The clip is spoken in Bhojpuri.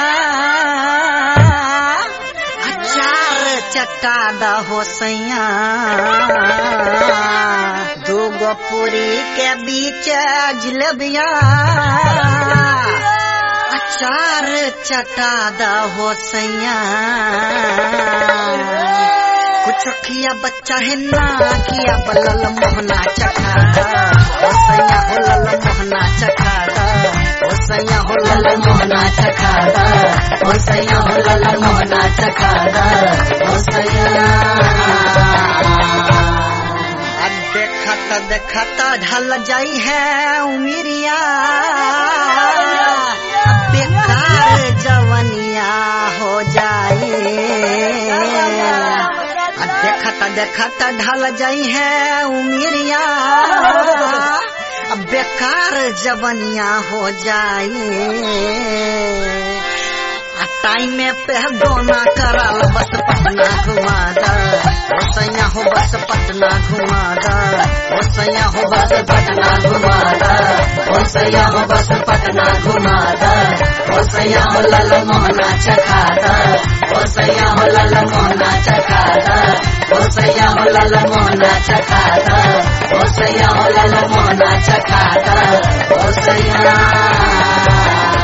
अचार चटा द हो सैया दूगो पूरी के बीच जिलेबिया अचार चटा द हो सैया कुछ किया बच्चा है ना किया बलल मोहना चखा ओ सैया हो लल मोहना चखा ओ सैया हो लल मोहना चखा ओ सैया हो लल मोहना चखा ओ सैया देखता ढल जाई है उमिरिया बेकार जवनिया हो जाए देखता ढल जाई है उमिरिया बेकार जवनिया हो जाए टाइम पे दोना कराल बस पटना घुमा दा ओ सैया हो बस पटना घुमा दा ओ सैया हो बस पटना घुमा दा ओ सैया हो बस पटना घुमा दा ओ सैया हो लल मोहना चखा दा ओ सैया हो लल मोहना चखा दा ओ सैया हो लल मोहना चखा दा ओ सैया हो लल मोहना चखा दा ओ सैया